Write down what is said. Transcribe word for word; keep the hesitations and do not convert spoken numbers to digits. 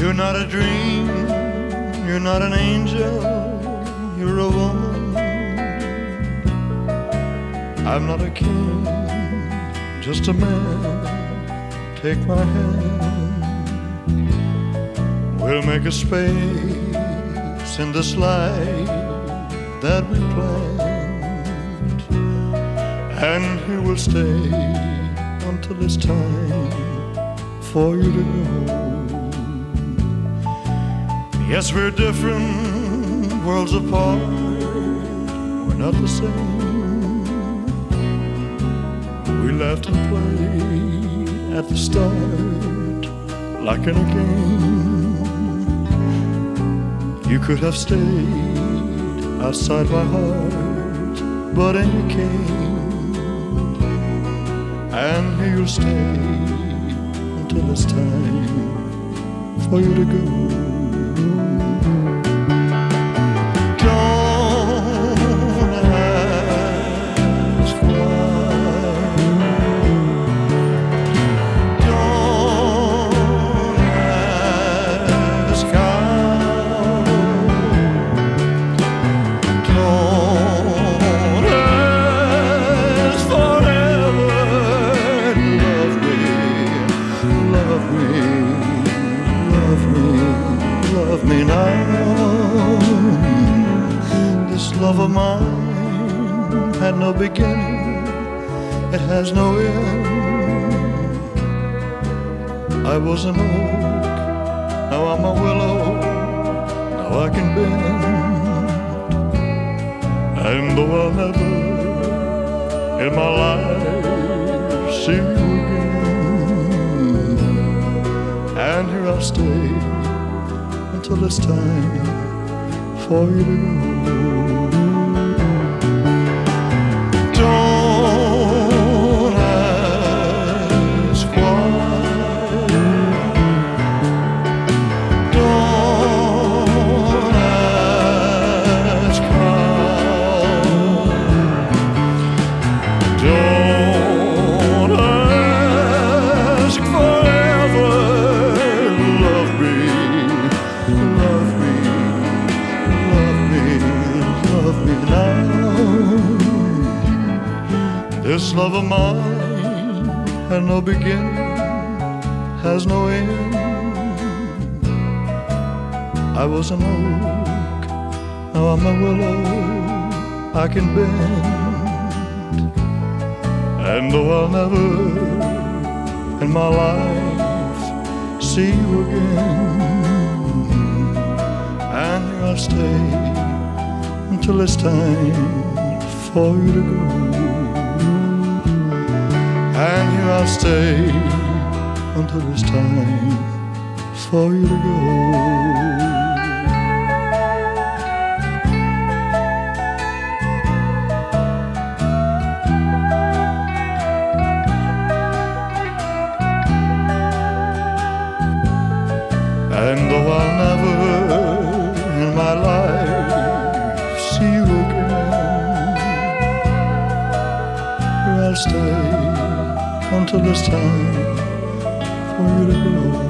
You're not a dream, you're not an angel, you're a woman. I'm not a king, just a man. Take my hand, we'll make a space in this life that we planned, and here we'll stay until it's time for you to go. Yes, we're different worlds apart, we're not the same. We laughed and played at the start like in a game. You could have stayed outside my heart, but in you came, and here you'll stay until it's time for you to go. Love me now. This love of mine had no beginning, it has no end. I was an oak, now I'm a willow, now I can bend. And though I'll never in my life see you again, and here I'll stay until it's time for you to go. Don't ask why, don't ask how, don't ask forever. Love me, love me, love me, love me now. This love of mine had no beginning, has no end. I was an oak, now I'm a willow, I can bend. And though I'll never in my life see you again, and here I'll stay until it's time for you to go. And here I'll stay until it's time for you to go. And though I'll never in my life see you again, here I'll stay until it's time for you to go.